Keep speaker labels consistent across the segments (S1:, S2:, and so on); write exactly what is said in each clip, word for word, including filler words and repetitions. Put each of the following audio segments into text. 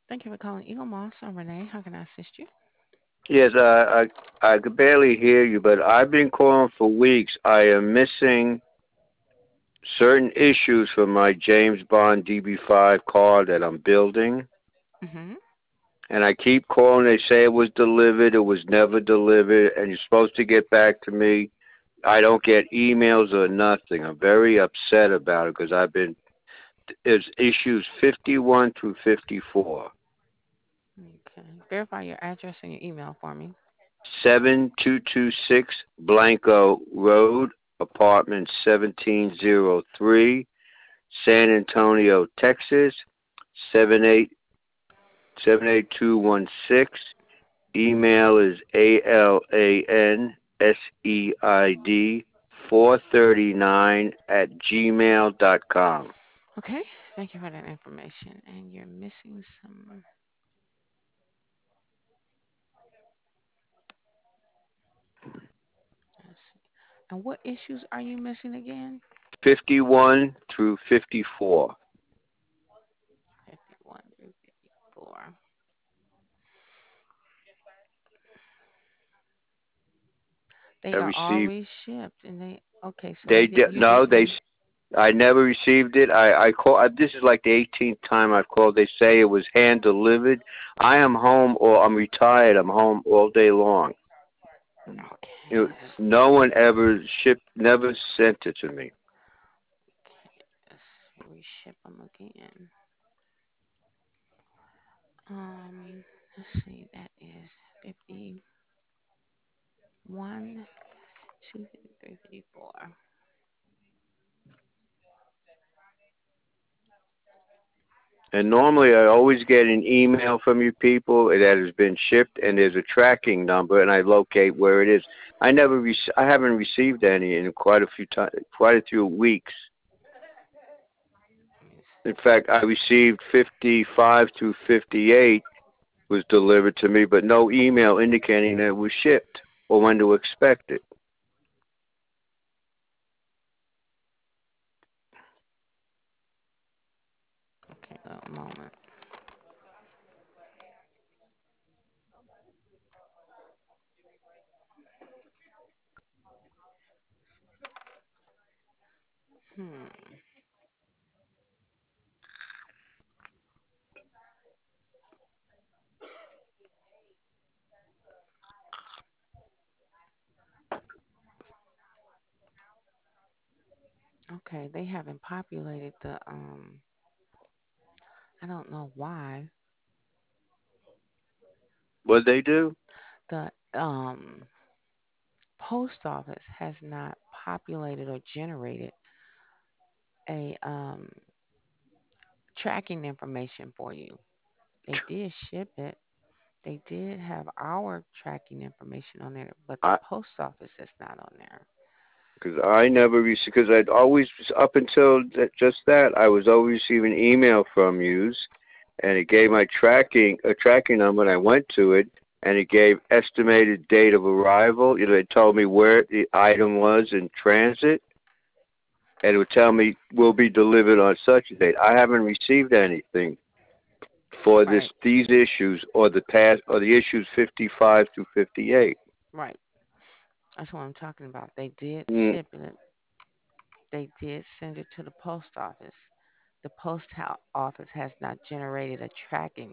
S1: Thank you for calling Eagle Moss. I'm Renee. How can I assist you?
S2: Yes, I, I I could barely hear you, but I've been calling for weeks. I am missing certain issues from my James Bond D B five car that I'm building,
S1: Mm-hmm.
S2: and I keep calling. They say it was delivered. It was never delivered, and you're supposed to get back to me. I don't get emails or nothing. I'm very upset about it because I've been it's issues fifty-one through fifty-four.
S1: Okay. Verify your address and your email for me.
S2: seven two two six Blanco Road, apartment seventeen oh three, San Antonio, Texas, seven eight seven eight two one six. Email is A L A N S E I D four thirty-nine at gmail dot com.
S1: Okay. Thank you for that information. And you're missing some. Let's see. And what issues are you missing again?
S2: fifty-one through fifty-four.
S1: fifty-one through fifty-four.
S2: I
S1: They are
S2: received
S1: always shipped, and they okay. So they
S2: they
S1: did.
S2: di-
S1: You
S2: no they
S1: didn't.
S2: I never received it. I I call. uh, This is like the eighteenth time I've called. They say it was hand delivered. I am home, or I'm retired. I'm home all day long.
S1: Okay.
S2: You
S1: Let's
S2: no one ever shipped, never sent it to me.
S1: okay. Let's reship them again. Um. Let's see. That is fifty. One, two, three, three, four.
S2: And normally, I always get an email from you people that has been shipped, and there's a tracking number, and I locate where it is. I never, rec- I haven't received any in quite a few times, quite a few weeks. In fact, I received fifty-five to fifty-eight was delivered to me, but no email indicating that it was shipped or when to expect it.
S1: Okay, a moment. Hmm. Okay, they haven't populated the um. I don't know why
S2: What they do?
S1: the um post office has not populated or generated a um tracking information for you. They did ship it. They did have our tracking information on there, but the
S2: I
S1: post office is not on there.
S2: because I never received because I'd always up until that, just that I was always receiving email from yous, and it gave my tracking a tracking number, and I went to it, and it gave estimated date of arrival. You know, it told me where the item was in transit, and it would tell me will be delivered on such a date. I haven't received anything for this
S1: Right,
S2: these issues or the past or the issues fifty-five to fifty-eight.
S1: right. That's what I'm talking about. They did
S2: Mm.
S1: ship it. They did send it to the post office. The post ho- office has not generated a tracking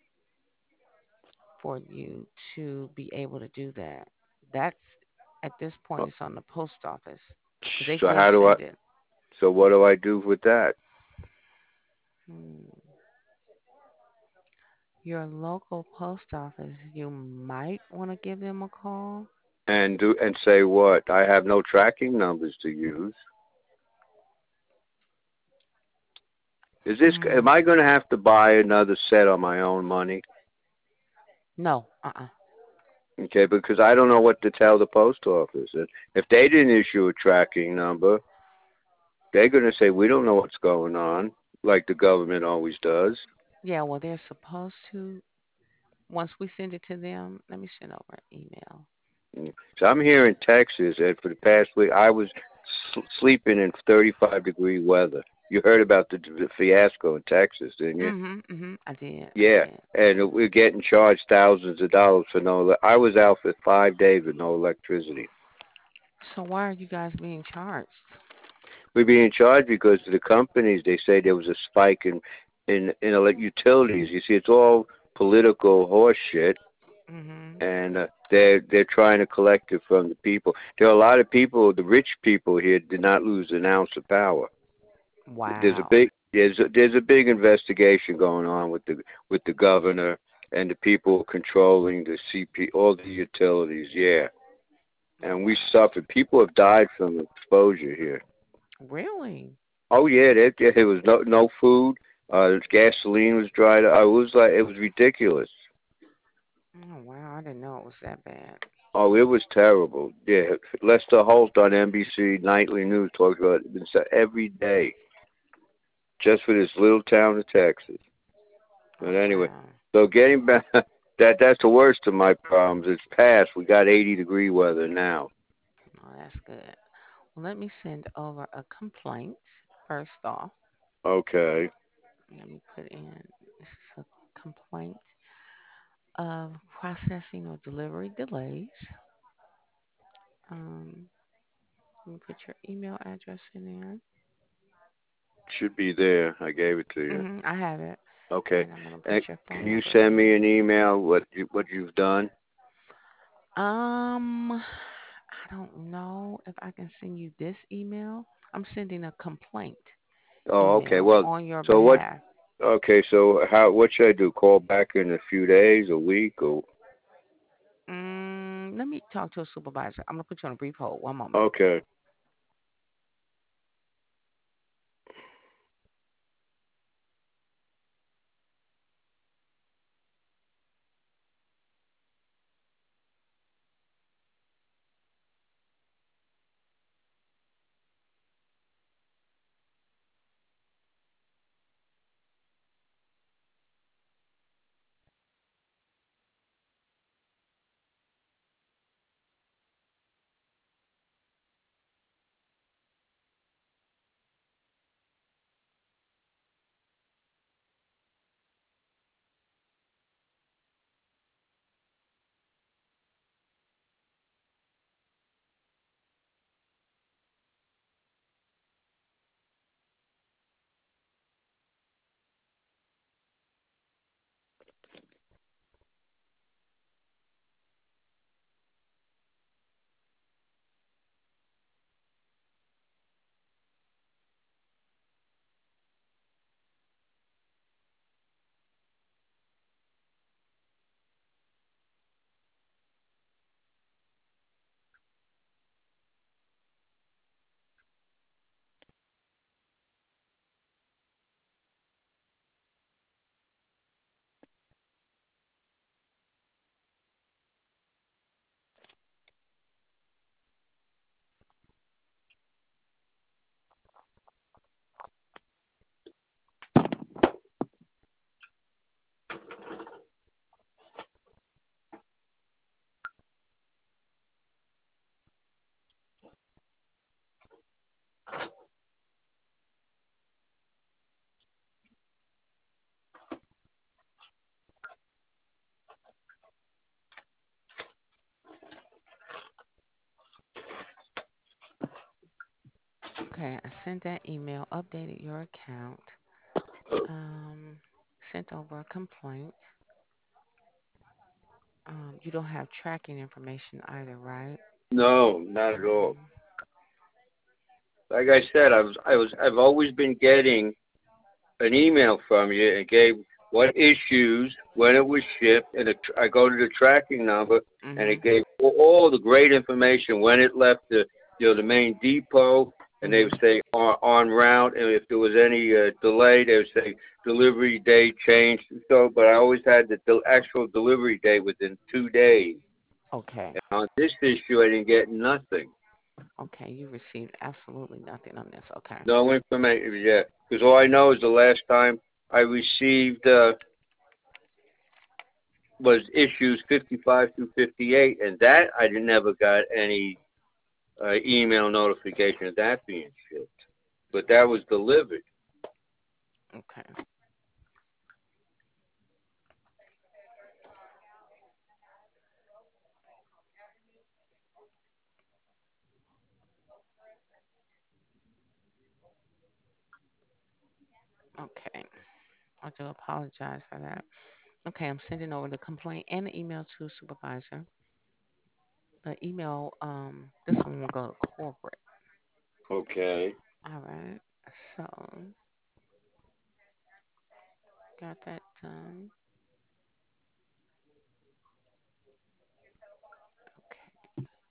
S1: for you to be able to do that. That's at this point, it's on the post office because they
S2: So
S1: did
S2: how do I?
S1: send it.
S2: So what do I do with that?
S1: Hmm. Your local post office, you might want to give them a call.
S2: And do and say what? I have no tracking numbers to use. Is this? Am
S1: Um,
S2: I going to have to buy another set on my own money?
S1: no, uh-uh.
S2: Okay, because I don't know what to tell the post office. And if they didn't issue a tracking number, they're going to say we don't know what's going on, like the government always does.
S1: Yeah, well, they're supposed to. Once we send it to them, let me send over an email.
S2: So I'm here in Texas, and for the past week, I was s- sleeping in thirty-five degree weather. You heard about the, the fiasco in Texas, didn't you?
S1: Mhm. Mhm. I did. I
S2: Yeah,
S1: did.
S2: and we're getting charged thousands of dollars for no. ele- I was out for five days with no electricity.
S1: So why are you guys being charged?
S2: We're being charged because the companies, they say there was a spike in in in ele- utilities. You see, it's all political horse shit,
S1: Mhm.
S2: and uh, they're they're trying to collect it from the people. There are a lot of people, the rich people here, did not lose an ounce of power. There's a
S1: Wow.
S2: big there's a, there's a big investigation going on with the with the governor and the people controlling the C P, all the utilities. Yeah,
S1: Oh
S2: and we
S1: wow.
S2: suffered. People have died from exposure here.
S1: Really?
S2: Oh yeah, there, there was no no food. Uh, gasoline was dried up. I was like, it was ridiculous.
S1: Oh wow. I didn't know it was that bad.
S2: Oh, it was terrible. Yeah, Lester Holt on N B C Nightly News talks about it It's every day just for this little town of Texas. But
S1: Oh
S2: anyway,
S1: wow.
S2: so getting back, that that's the worst of my problems. It's past. We got eighty degree weather now.
S1: Oh, that's good. Well, let me send over a complaint first off.
S2: Okay,
S1: Let me put in this is a complaint of processing or delivery delays. Um, let me put your email address in there.
S2: should be there. I gave it to you.
S1: Hmm, I have it,
S2: Okay,
S1: and I'm gonna
S2: and
S1: put your phone
S2: can you
S1: number
S2: send
S1: in
S2: me
S1: there.
S2: an email what you, what you've done?
S1: Um, I don't know if I can send you this email. I'm sending a complaint
S2: Oh, okay.
S1: email
S2: Well,
S1: on your
S2: so what?
S1: behalf.
S2: Okay, so how? What should I do? Call back in a few days, a week, or
S1: Mm, let me talk to a supervisor. I'm gonna put you on a brief hold. One moment.
S2: okay?
S1: Okay, I sent that email, updated your account, um, sent over a complaint. Um, you don't have tracking information either, right?
S2: No, not at all.
S1: Mm,
S2: Like I said, I was I was I've always been getting an email from you and gave what issues, when it was shipped, and it, I go to the tracking number, and
S1: mhm.
S2: it gave all, all the great information when it left the you know the main depot, and they would
S1: Mhm.
S2: say on, on route, and if there was any uh, delay, they would say delivery date changed. So, but I always had the, the actual delivery date within two days.
S1: Okay.
S2: And on this issue, I didn't get nothing,
S1: Okay. You received absolutely nothing on this. Okay.
S2: no information yet, because all I know is the last time I received. Uh, was issues fifty-five through fifty-eight, and that I never got any uh, email notification of that being shipped. But that was delivered.
S1: Okay. Okay. I do apologize for that. Okay, I'm sending over the complaint and the email to supervisor. The email, um, this one will go to corporate.
S2: Okay.
S1: All right. So got that done. Okay.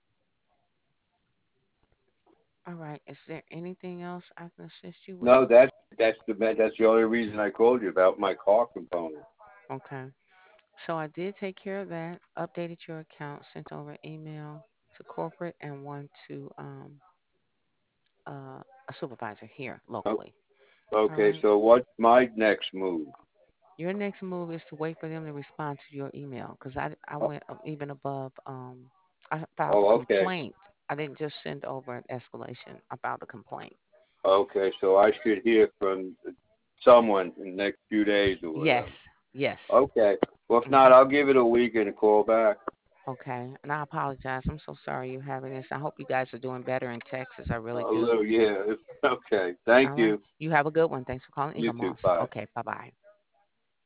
S1: All right. Is there anything else I can assist you with?
S2: No, that's that's the that's the only reason I called you about my car component.
S1: Okay. So I did take care of that. Updated your account. Sent over email to corporate and one to um uh, a supervisor here
S2: O-
S1: locally. All
S2: Okay,
S1: right.
S2: so what's my next move?
S1: Your next move is to wait for them to respond to your email because I, I
S2: Oh,
S1: went up even above. Um, I filed a
S2: oh, okay.
S1: complaint. I didn't just send over an escalation. I filed a complaint.
S2: Okay, so I should hear from someone in the next few days or whatever.
S1: Yes. Yes.
S2: Okay. Well, if not,
S1: Hmm.
S2: I'll give it a week and a call back.
S1: Okay. And I apologize. I'm so sorry you're having this. I hope you guys are doing better in Texas. I really
S2: A
S1: do.
S2: little, yeah. Okay. Thank
S1: All right.
S2: you.
S1: You have a good one. Thanks for calling
S2: You
S1: Eagle
S2: too.
S1: Moss.
S2: Bye.
S1: Okay. Bye bye.